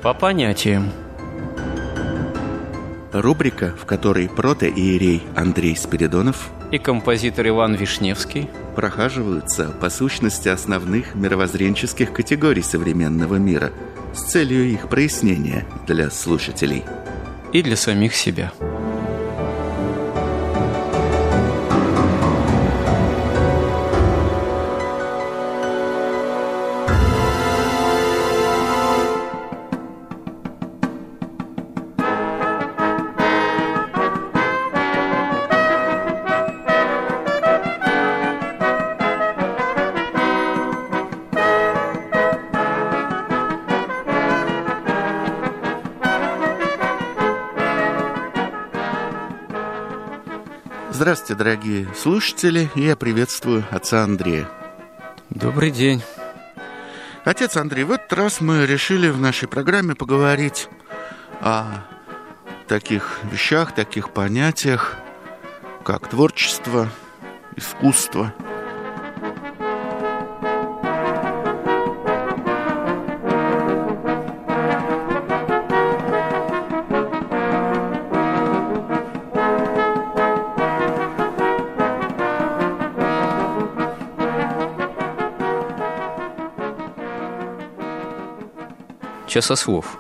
По понятиям. Рубрика, в которой протоиерей Андрей Спиридонов и композитор Иван Вишневский прохаживаются по сущности основных мировоззренческих категорий современного мира с целью их прояснения для слушателей. И для самих себя. Здравствуйте, дорогие слушатели, и я приветствую отца Андрея. Добрый день. Отец Андрей, в этот раз мы решили в нашей программе поговорить о таких вещах, таких понятиях, как творчество, искусство. Часослов.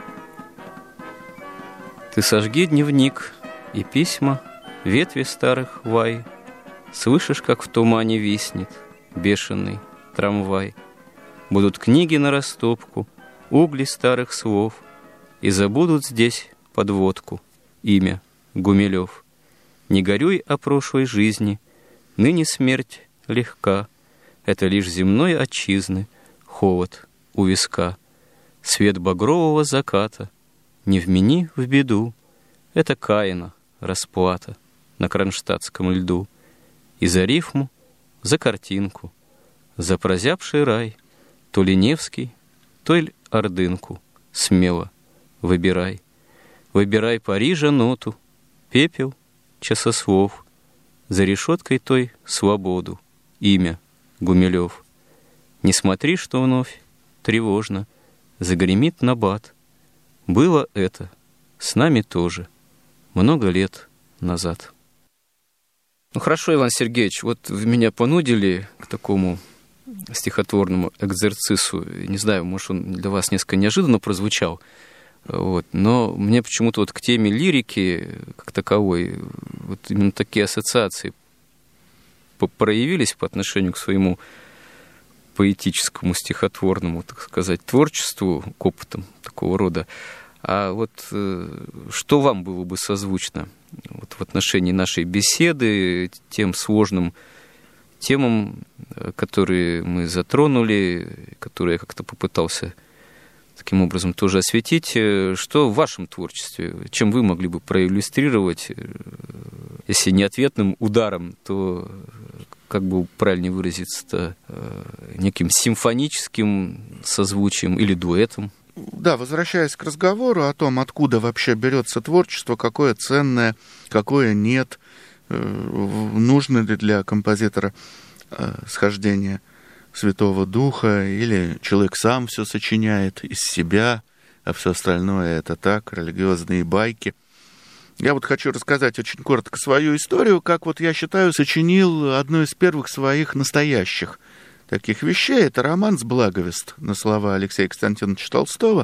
Ты сожги дневник и письма, ветви старых вай. Слышишь, как в тумане виснет бешеный трамвай. Будут книги на растопку, угли старых слов, и забудут здесь подводку, имя Гумилев. Не горюй о прошлой жизни, ныне смерть легка. Это лишь земной отчизны холод у виска. Свет багрового заката не вмени в беду. Это Каина расплата на кронштадтском льду. И за рифму, за картинку, за прозябший рай, то ли Невский, то ли Ордынку. Смело выбирай. Выбирай Парижа ноту, пепел, часослов. За решеткой той свободу, имя Гумилев. Не смотри, что вновь тревожно загремит набат. Было это с нами тоже много лет назад. Ну хорошо, Иван Сергеевич, вот вы меня понудили к такому стихотворному экзерцису. Не знаю, может, он для вас несколько неожиданно прозвучал, вот, но мне почему-то вот к теме лирики как таковой вот именно такие ассоциации проявились по отношению к своему поэтическому, стихотворному, так сказать, творчеству, к опытам такого рода. А вот что вам было бы созвучно вот в отношении нашей беседы, тем сложным темам, которые мы затронули, которые я как-то попытался таким образом тоже осветить? Что в вашем творчестве, чем вы могли бы проиллюстрировать, если не ответным ударом, то как бы правильнее выразиться-то, неким симфоническим созвучием или дуэтом? Да, возвращаясь к разговору о том, откуда вообще берется творчество, какое ценное, какое нет, нужно ли для композитора схождение Святого Духа, или человек сам все сочиняет из себя, а все остальное это так, религиозные байки. Я вот хочу рассказать очень коротко свою историю, как вот я считаю, сочинил одну из первых своих настоящих таких вещей. Это романс «Благовест» на слова Алексея Константиновича Толстого,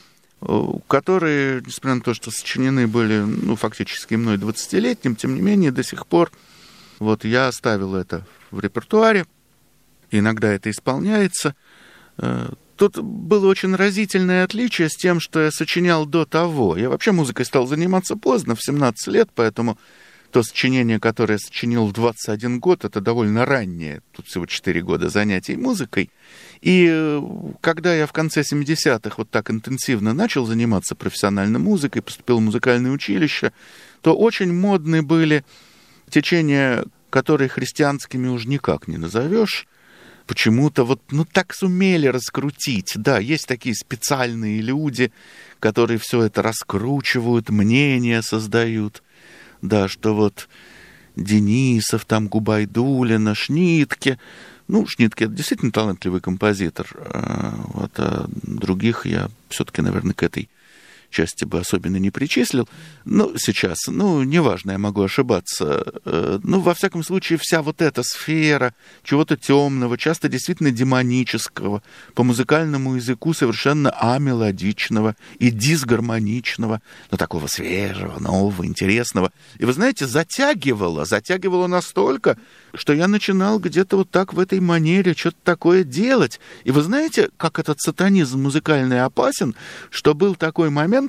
которые, несмотря на то, что сочинены были, фактически мной 20-летним, тем не менее, до сих пор вот я оставил это в репертуаре. Иногда это исполняется. Тут было очень разительное отличие с тем, что я сочинял до того. Я вообще музыкой стал заниматься поздно, в 17 лет, поэтому то сочинение, которое я сочинил в 21 год, это довольно раннее. Тут всего 4 года занятий музыкой. И когда я в конце 70-х вот так интенсивно начал заниматься профессиональной музыкой, поступил в музыкальное училище, то очень модны были течения, которые христианскими уж никак не назовешь. Почему-то вот, так сумели раскрутить. Да, есть такие специальные люди, которые все это раскручивают, мнения создают. Да, что вот Денисов, там Губайдулина, Шнитке, Ну, Шнитке это действительно талантливый композитор, вот, а других я все-таки, наверное, к этой части бы особенно не причислил. Но сейчас, неважно, я могу ошибаться. Во всяком случае, вся вот эта сфера чего-то темного, часто действительно демонического, по музыкальному языку совершенно амелодичного и дисгармоничного, но такого свежего, нового, интересного. И вы знаете, затягивало настолько, что я начинал где-то вот так в этой манере что-то такое делать. И вы знаете, как этот сатанизм музыкальный опасен, что был такой момент,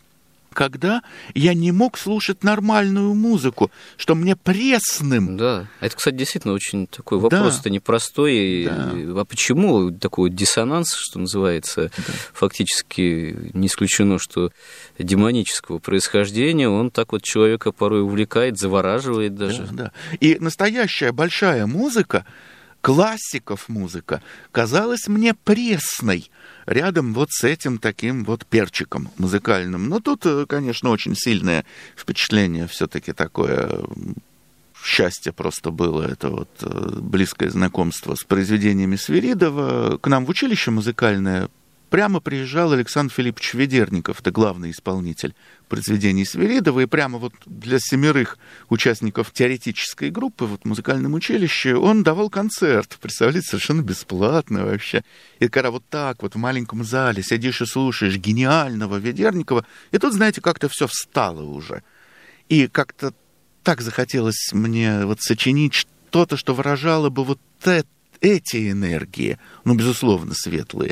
когда я не мог слушать нормальную музыку, что мне пресным. Да, это, кстати, действительно очень такой вопрос-то непростой. Да. А почему такой диссонанс, что называется, фактически не исключено, что демонического происхождения, он так вот человека порой увлекает, завораживает даже. Да. И настоящая большая музыка, классиков музыка, казалась мне пресной рядом вот с этим таким вот перчиком музыкальным. Но тут, конечно, очень сильное впечатление все-таки такое, счастье просто было, это вот близкое знакомство с произведениями Свиридова. К нам в училище музыкальное прямо приезжал Александр Филиппович Ведерников, это главный исполнитель произведений Свиридова, и прямо вот для 7 участников теоретической группы в музыкальном училище он давал концерт, представляете, совершенно бесплатно вообще. И когда вот так вот в маленьком зале сидишь и слушаешь гениального Ведерникова, и тут, знаете, как-то все встало уже. И как-то так захотелось мне вот сочинить что-то, что выражало бы вот эти энергии, безусловно, светлые.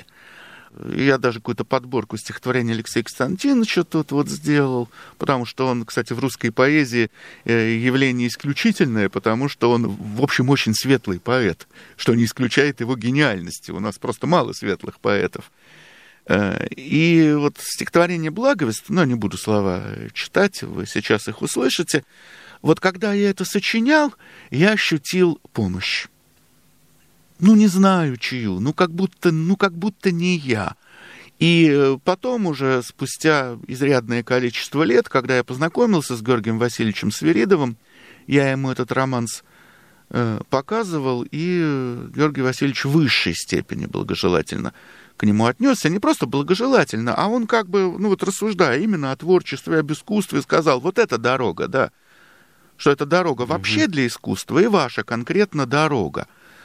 Я даже какую-то подборку стихотворений Алексея Константиновича тут вот сделал, потому что он, кстати, в русской поэзии явление исключительное, потому что он, в общем, очень светлый поэт, что не исключает его гениальности. У нас просто мало светлых поэтов. И вот стихотворение «Благовест», не буду слова читать, вы сейчас их услышите. Вот когда я это сочинял, я ощутил помощь. Не знаю чью, как будто не я. И потом уже, спустя изрядное количество лет, когда я познакомился с Георгием Васильевичем Свиридовым, я ему этот романс показывал, и Георгий Васильевич в высшей степени благожелательно к нему отнесся. Не просто благожелательно, а он рассуждая именно о творчестве, об искусстве, сказал, вот эта дорога, да, что это дорога вообще для искусства, и ваша конкретно дорога.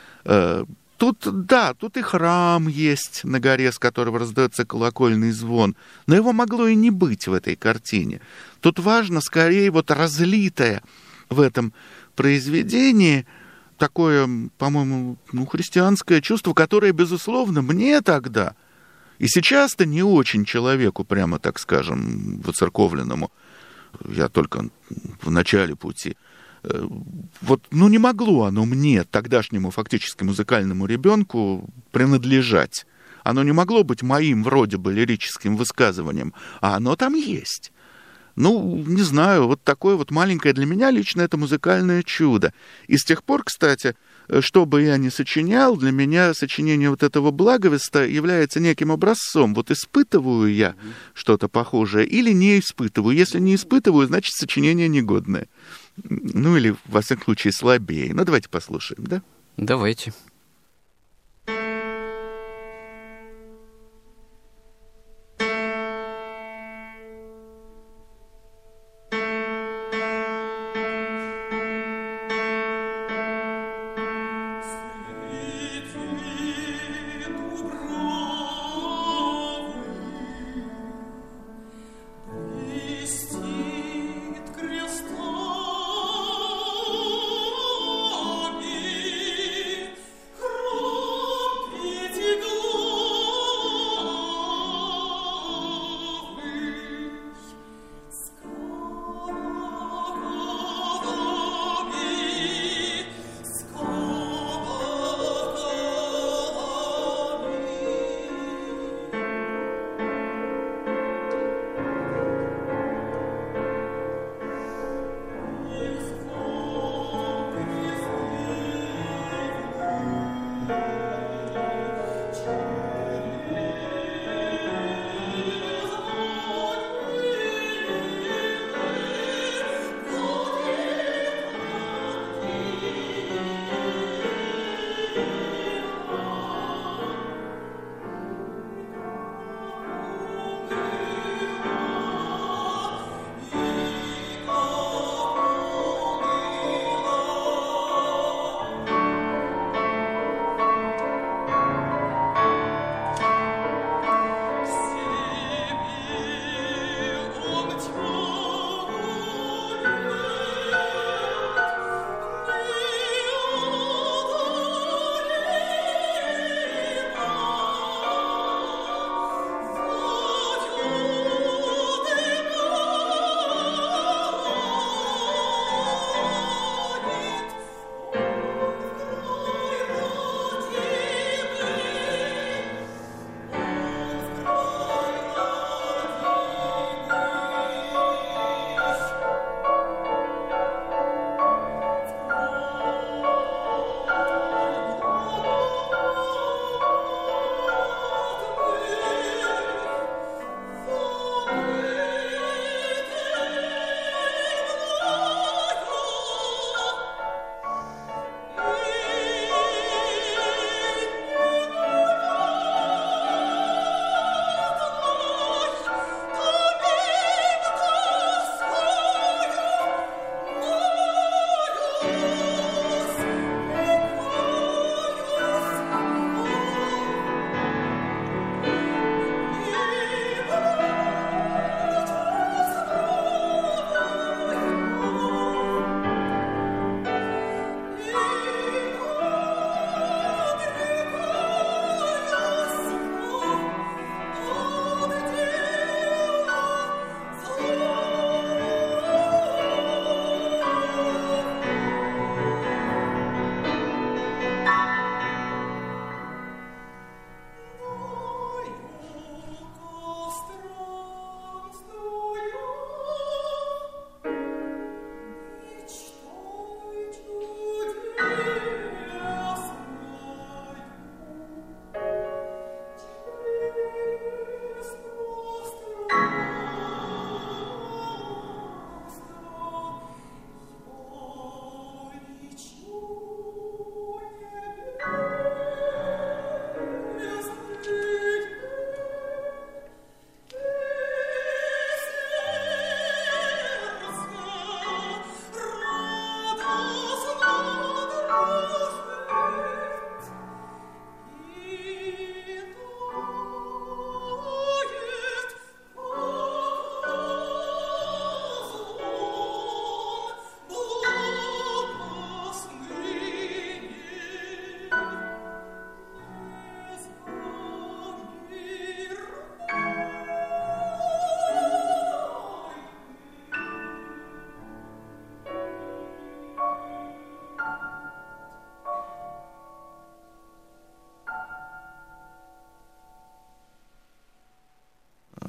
Тут и храм есть на горе, с которого раздается колокольный звон, но его могло и не быть в этой картине. Тут важно скорее вот разлитое в этом произведении такое, по-моему, христианское чувство, которое, безусловно, мне тогда, и сейчас-то не очень человеку, прямо так скажем, воцерковленному, я только в начале пути, не могло оно мне, тогдашнему фактически музыкальному ребенку, принадлежать. Оно не могло быть моим вроде бы лирическим высказыванием, а оно там есть. Не знаю, вот такое вот маленькое для меня лично это музыкальное чудо. И с тех пор, кстати, что бы я ни сочинял, для меня сочинение вот этого «Благовеста» является неким образцом. Вот испытываю я что-то похожее или не испытываю. Если не испытываю, значит, сочинение негодное. Или, во всяком случае, слабее. Давайте послушаем, да? Давайте.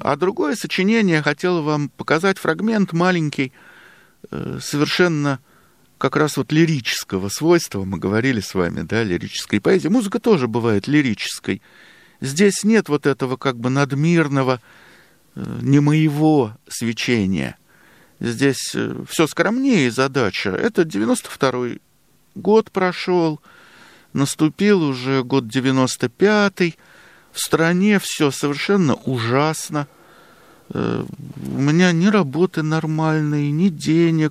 А другое сочинение, хотел вам показать фрагмент маленький, совершенно как раз вот лирического свойства. Мы говорили с вами, да, лирической поэзии. Музыка тоже бывает лирической. Здесь нет вот этого как бы надмирного, не моего свечения. Здесь все скромнее задача. Это 92-й год прошел, наступил уже год 95-й. В стране все совершенно ужасно. У меня ни работы нормальной, ни денег.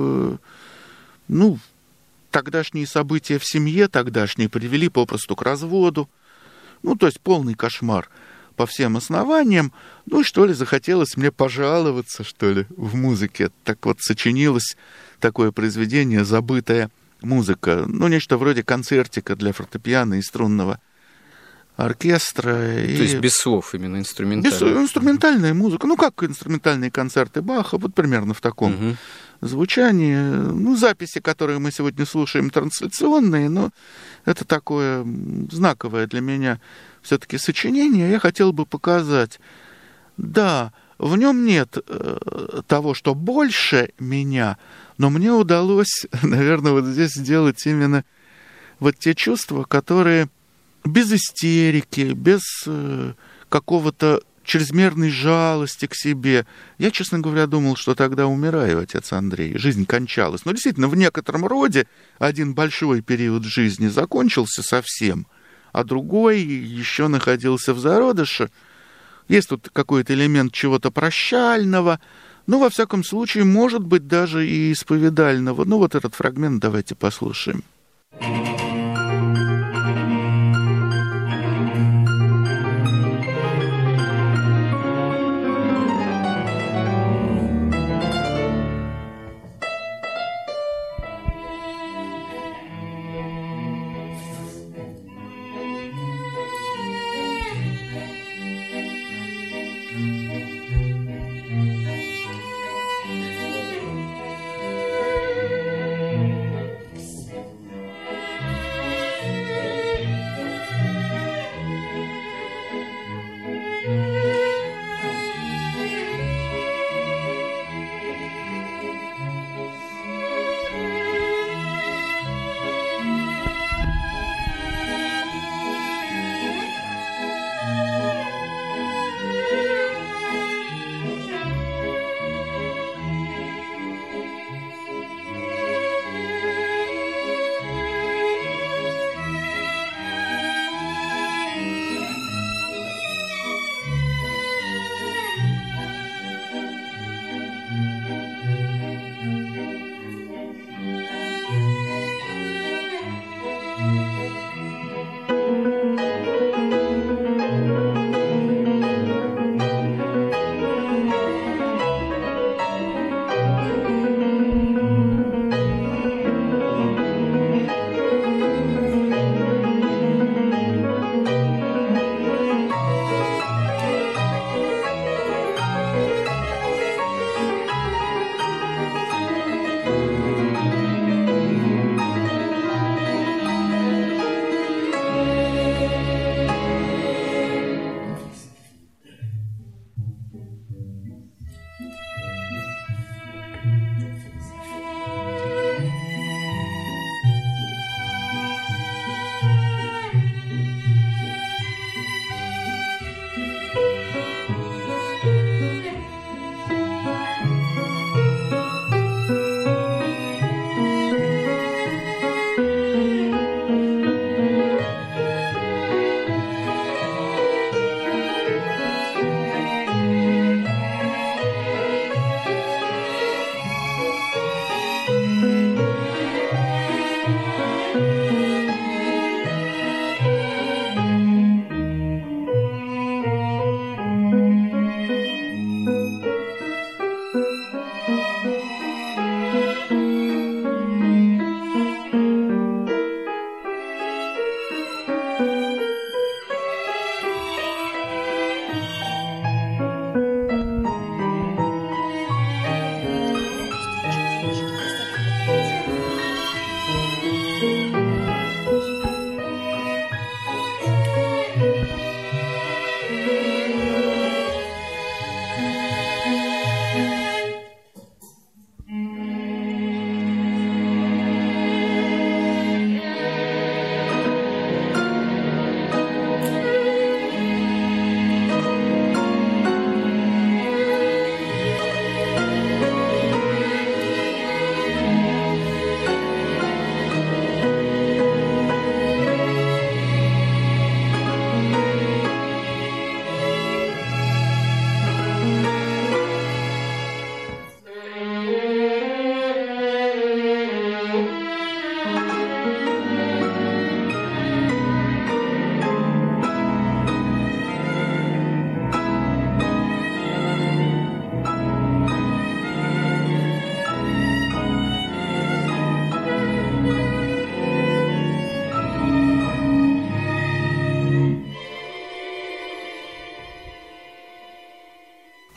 Тогдашние события в семье тогдашние привели попросту к разводу. То есть полный кошмар по всем основаниям. Что ли, захотелось мне пожаловаться, что ли, в музыке. Так вот, сочинилось такое произведение «Забытая музыка». Нечто вроде концертика для фортепиано и струнного оркестра. То есть без слов именно, инструментальная. Инструментальная музыка. Как инструментальные концерты Баха, вот примерно в таком звучании. Записи, которые мы сегодня слушаем, трансляционные, но это такое знаковое для меня все-таки сочинение. Я хотел бы показать. Да, в нем нет того, что больше меня, но мне удалось, наверное, вот здесь сделать именно вот те чувства, которые без истерики, без какого-то чрезмерной жалости к себе. Я, честно говоря, думал, что тогда умираю, отец Андрей. Жизнь кончалась. Но действительно, в некотором роде один большой период жизни закончился совсем, а другой еще находился в зародыше. Есть тут какой-то элемент чего-то прощального, во всяком случае, может быть, даже и исповедального. Вот этот фрагмент давайте послушаем.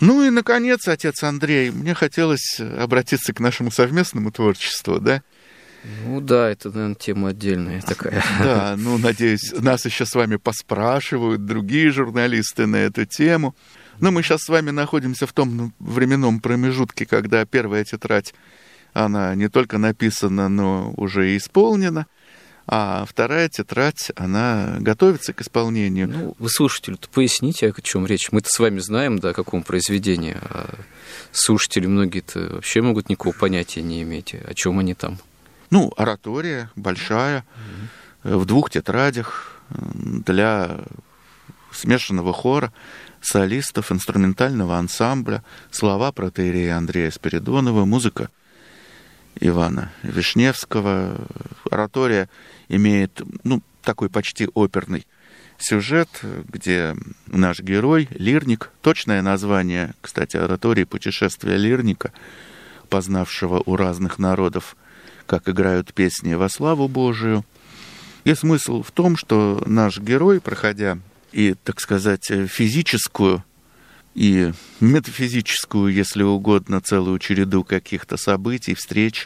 Ну и, наконец, отец Андрей, мне хотелось обратиться к нашему совместному творчеству, да? Ну да, это, наверное, тема отдельная такая. Да, ну, надеюсь, нас еще с вами поспрашивают другие журналисты на эту тему. Но мы сейчас с вами находимся в том временном промежутке, когда первая тетрадь, она не только написана, но уже и исполнена, а вторая тетрадь, она готовится к исполнению. Ну, вы слушателю-то поясните, о чем речь. Мы-то с вами знаем, да, о каком произведении, а слушатели многие-то вообще могут никакого понятия не иметь, о чем они там. Ну, оратория большая, в 2 тетрадях для смешанного хора, солистов, инструментального ансамбля, слова протоиерея Андрея Спиридонова, музыка Ивана Вишневского. Оратория имеет, ну, такой почти оперный сюжет, где наш герой, лирник, точное название, кстати, оратории «Путешествие лирника», познавшего у разных народов, как играют песни во славу Божию. И смысл в том, что наш герой, проходя и, так сказать, физическую и метафизическую, если угодно, целую череду каких-то событий, встреч,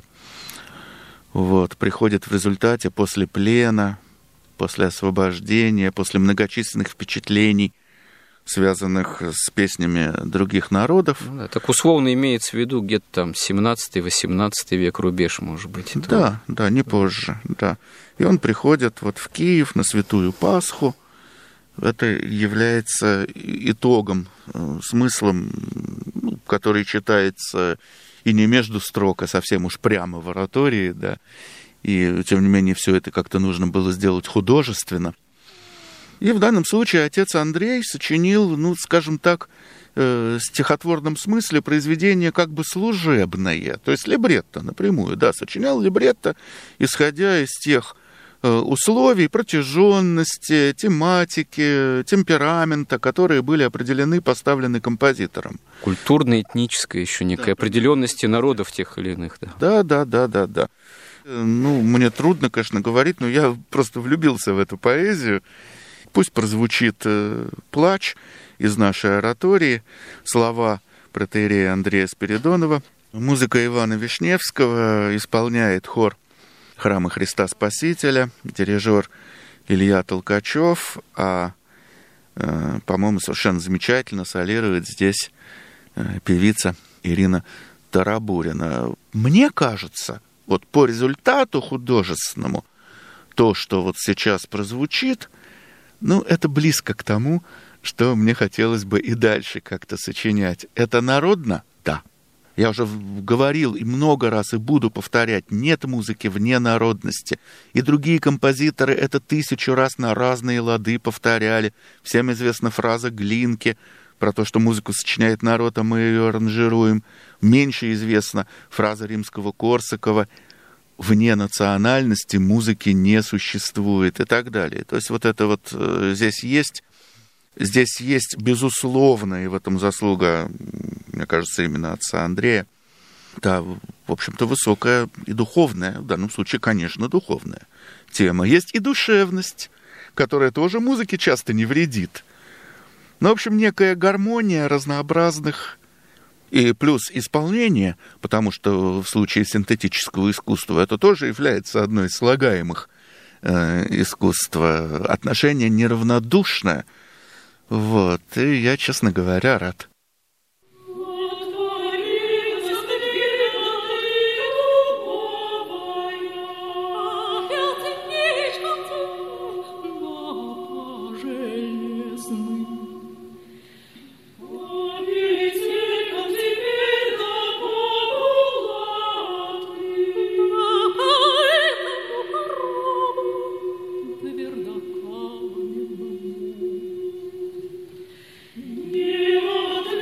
вот, приходит в результате после плена, после освобождения, после многочисленных впечатлений, связанных с песнями других народов. Ну, да, так условно имеется в виду где-то там 17-18 век рубеж, может быть. Да, да, не позже, да. И он приходит вот в Киев на Святую Пасху. Это является итогом, смыслом, который читается и не между строк, а совсем уж прямо в оратории, да. И, тем не менее, все это как-то нужно было сделать художественно. И в данном случае отец Андрей сочинил, ну, скажем так, в стихотворном смысле произведение как бы служебное, то есть либретто напрямую, да, сочинял либретто, исходя из тех условий, протяженности, тематики, темперамента, которые были определены, поставлены композитором. Культурно-этническая еще некая определенности народов тех или иных, да. Да. Ну, мне трудно, конечно, говорить, но я просто влюбился в эту поэзию. Пусть прозвучит «Плач» из нашей оратории, слова протоиерея Андрея Спиридонова. Музыка Ивана Вишневского, исполняет хор Храма Христа Спасителя, дирижер Илья Толкачев, а, по-моему, совершенно замечательно солирует здесь певица Ирина Тарабурина. Мне кажется, вот по результату художественному, то, что вот сейчас прозвучит, ну, это близко к тому, что мне хотелось бы и дальше как-то сочинять. Это народно? Да. Я уже говорил и много раз, и буду повторять, нет музыки вне народности. И другие композиторы это 1000 раз на разные лады повторяли. Всем известна фраза Глинки про то, что музыку сочиняет народ, а мы ее аранжируем. Меньше известна фраза Римского-Корсакова «вне национальности музыки не существует» и так далее. То есть вот это вот здесь есть, безусловно, и в этом заслуга, мне кажется, именно отца Андрея, да, в общем-то, высокая и духовная, в данном случае, конечно, духовная тема. Есть и душевность, которая тоже музыке часто не вредит. Но, в общем, некая гармония разнообразных и плюс исполнение, потому что в случае синтетического искусства это тоже является одной из слагаемых искусства. Отношение неравнодушное. Вот. И я, честно говоря, рад. Yeah.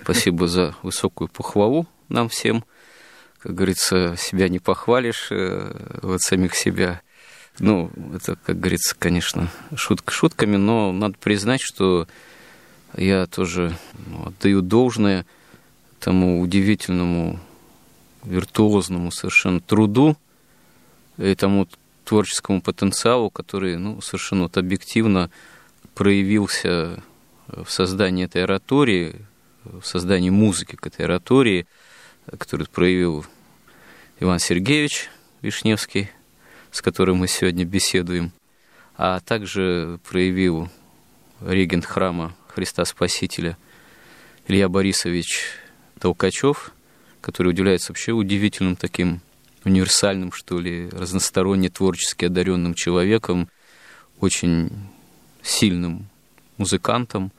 Спасибо за высокую похвалу нам всем. Как говорится, себя не похвалишь, вот самих себя. Ну, это, как говорится, конечно, шутка шутками, но надо признать, что я тоже отдаю должное тому удивительному, виртуозному совершенно труду и тому творческому потенциалу, который, ну, совершенно вот объективно проявился в создании этой оратории, в создании музыки к этой оратории, которую проявил Иван Сергеевич Вишневский, с которым мы сегодня беседуем, а также проявил регент храма Христа Спасителя Илья Борисович Толкачев, который уделяется вообще удивительным таким универсальным, что ли, разносторонне творчески одаренным человеком, очень сильным музыкантом.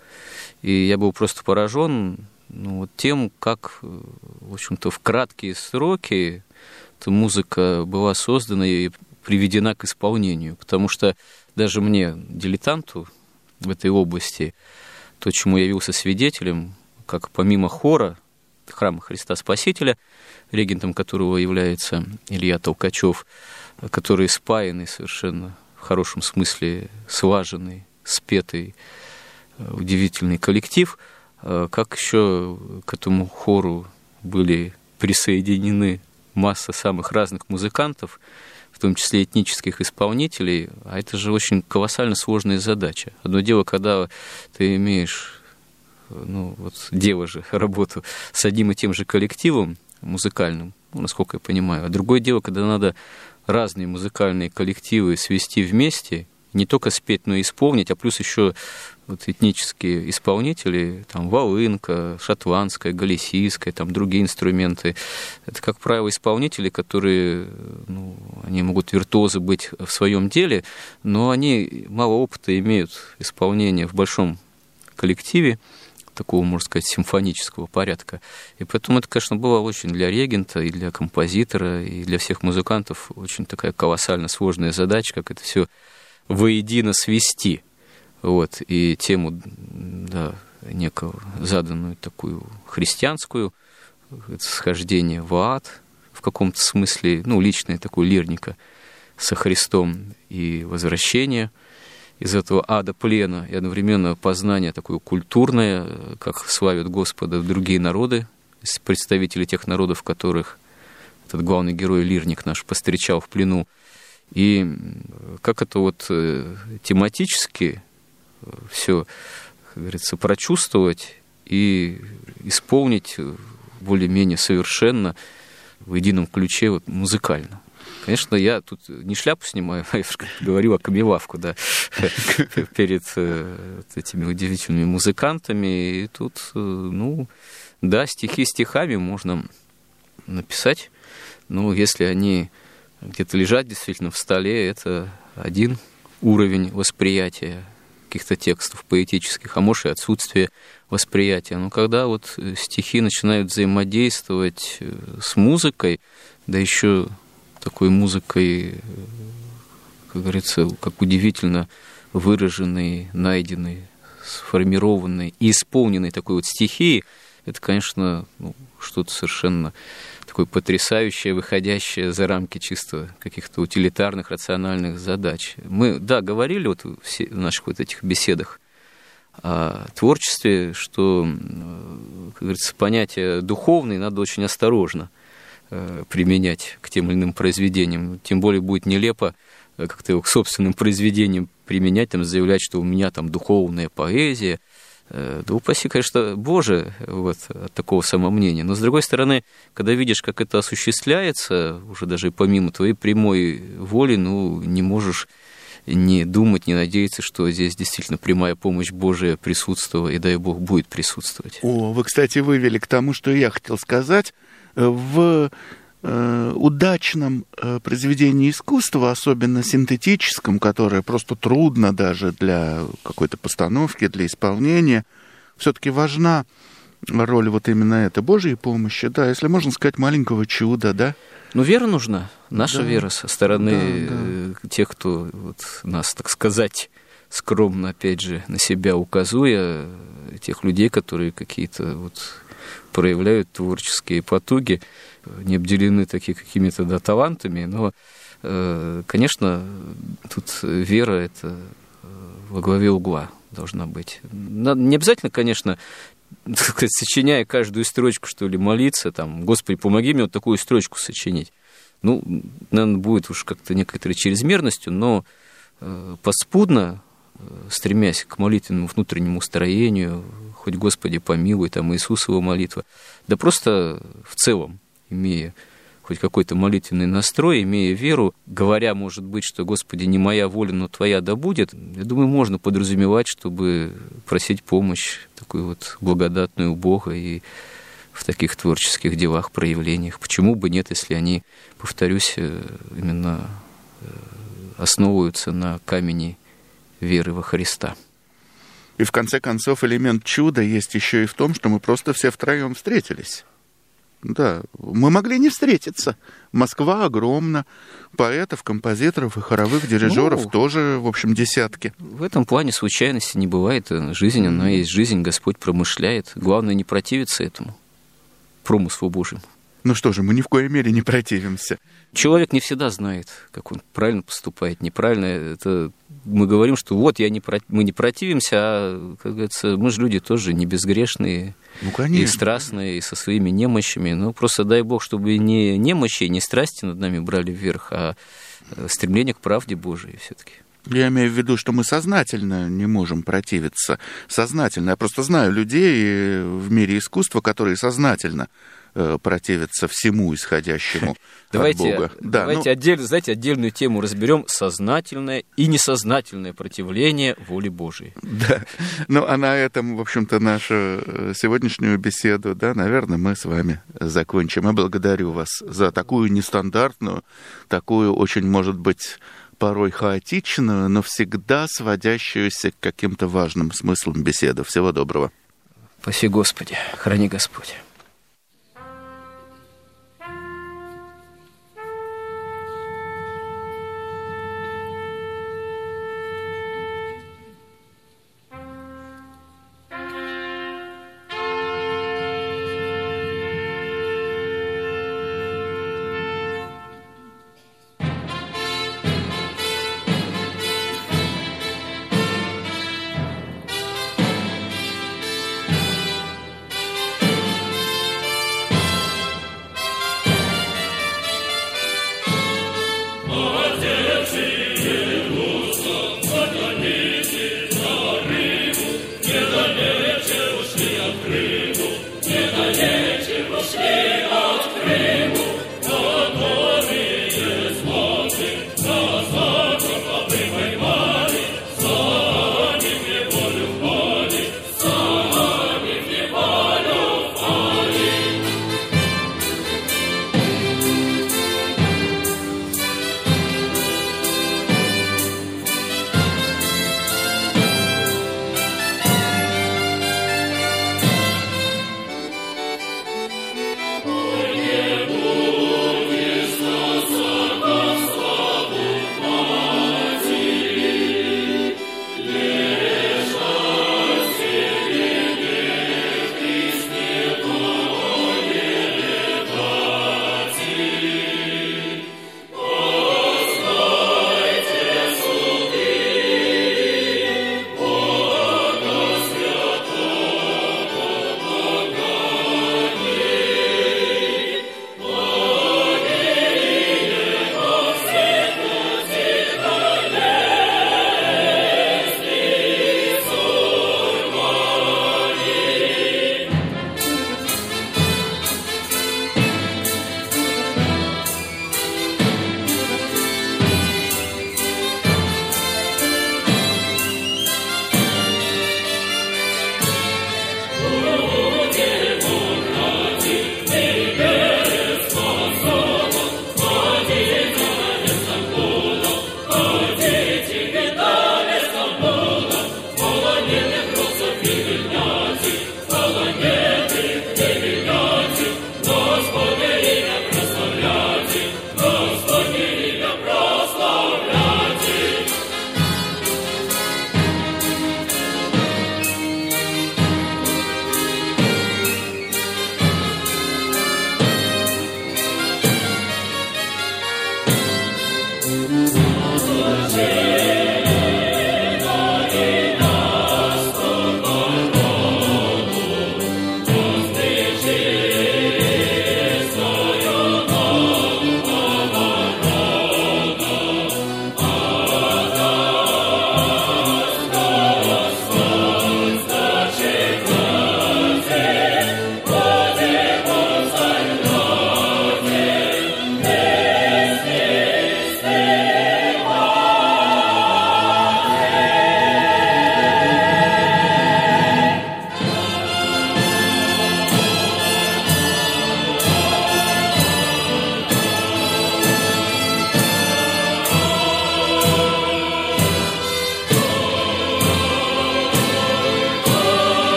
И я был просто поражен, ну, вот тем, как, в общем-то, в краткие сроки эта музыка была создана и приведена к исполнению. Потому что даже мне, дилетанту в этой области, то, чему я явился свидетелем, как помимо хора храма Христа Спасителя, регентом которого является Илья Толкачев, который спаянный совершенно, в хорошем смысле, слаженный, спетый, удивительный коллектив, как еще к этому хору были присоединены масса самых разных музыкантов, в том числе этнических исполнителей, а это же очень колоссально сложная задача. Одно дело, когда ты имеешь, ну, вот дело же, работу с одним и тем же коллективом музыкальным, ну, насколько я понимаю, а другое дело, когда надо разные музыкальные коллективы свести вместе, не только спеть, но и исполнить, а плюс еще вот этнические исполнители, там, волынка, шотландская, галисийская, там, другие инструменты. Это, как правило, исполнители, которые, ну, они могут виртуозы быть в своем деле, но они мало опыта имеют исполнения в большом коллективе, такого, можно сказать, симфонического порядка. И поэтому это, конечно, было очень для регента, и для композитора, и для всех музыкантов очень такая колоссально сложная задача, как это все воедино свести. Вот, и тему, да, некого заданную такую христианскую, схождение в ад, в каком-то смысле, ну, личное такое лирника со Христом и возвращение из этого ада плена, и одновременно познание такое культурное, как славят Господа другие народы, представители тех народов, которых этот главный герой, лирник наш, повстречал в плену. И как это вот тематически все, как говорится, прочувствовать и исполнить более-менее совершенно в едином ключе вот, музыкально. Конечно, я тут не шляпу снимаю, а я говорю, а камелавку, да, перед этими удивительными музыкантами. И тут, ну, да, стихи стихами можно написать, но если они где-то лежат действительно в столе, это один уровень восприятия каких-то текстов поэтических, а может и отсутствие восприятия. Но когда вот стихи начинают взаимодействовать с музыкой, да еще такой музыкой, как говорится, как удивительно выраженной, найденной, сформированной и исполненной такой вот стихией, это, конечно, ну, что-то совершенно такое потрясающее, выходящее за рамки чисто каких-то утилитарных, рациональных задач. Мы, да, говорили вот в наших вот этих беседах о творчестве, что, как говорится, понятие духовное надо очень осторожно применять к тем или иным произведениям. Тем более будет нелепо как-то его к собственным произведениям применять, там, заявлять, что у меня там духовная поэзия. Да упаси, конечно, Боже, вот, от такого самомнения. Но, с другой стороны, когда видишь, как это осуществляется, уже даже помимо твоей прямой воли, ну, не можешь не думать, не надеяться, что здесь действительно прямая помощь Божия присутствовала, и, дай Бог, будет присутствовать. О, вы, кстати, вывели к тому, что я хотел сказать. В удачном произведении искусства, особенно синтетическом, которое просто трудно даже для какой-то постановки, для исполнения, все-таки важна роль вот именно этой Божьей помощи, да, если можно сказать, маленького чуда, да? Ну, вера нужна, наша вера со стороны тех, кто вот нас, так сказать, скромно, опять же, на себя указуя, тех людей, которые какие-то вот проявляют творческие потуги, не обделены такими какими-то, да, талантами, но, конечно, тут вера — это во главе угла должна быть. Не обязательно, конечно, так сказать, сочиняя каждую строчку, что ли, молиться, там, Господи, помоги мне вот такую строчку сочинить. Ну, наверное, будет уж как-то некоторой чрезмерностью, но подспудно, стремясь к молитвенному внутреннему строению, хоть Господи помилуй, там, Иисусова молитва, да просто в целом, имея хоть какой-то молитвенный настрой, имея веру, говоря, может быть, что, Господи, не моя воля, но Твоя да будет, я думаю, можно подразумевать, чтобы просить помощь такую вот благодатную у Бога и в таких творческих делах, проявлениях. Почему бы нет, если они, повторюсь, именно основываются на камени веры во Христа. И в конце концов элемент чуда есть еще и в том, что мы просто все втроем встретились. Да, мы могли не встретиться. Москва огромна, поэтов, композиторов и хоровых дирижеров тоже, в общем, десятки. В этом плане случайности не бывает. Жизнь, она есть жизнь, Господь промышляет. Главное не противиться этому промыслу Божьему. Ну что же, мы ни в коей мере не противимся. Человек не всегда знает, как он правильно поступает, неправильно. Это мы говорим, что вот мы не противимся, а, как говорится, мы же люди тоже не безгрешные, и страстные, и со своими немощами. Но просто дай Бог, чтобы не немощи, не страсти над нами брали вверх, а стремление к правде Божией все-таки. Я имею в виду, что мы сознательно не можем противиться. Сознательно. Я просто знаю людей в мире искусства, которые сознательно противятся всему исходящему от Бога. Давайте отдельную тему разберем: сознательное и несознательное противление воле Божией. Да. Ну, а на этом, в общем-то, нашу сегодняшнюю беседу, да, наверное, мы с вами закончим. Я благодарю вас за такую нестандартную, такую очень, может быть, порой хаотичную, но всегда сводящуюся к каким-то важным смыслам беседы. Всего доброго. Спаси Господи, храни Господь.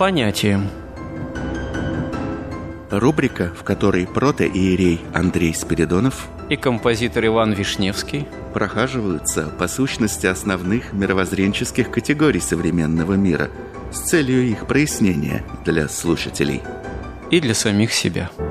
понятиям. Рубрика, в которой протоиерей Андрей Спиридонов и композитор Иван Вишневский прохаживаются по сущности основных мировоззренческих категорий современного мира с целью их прояснения для слушателей и для самих себя.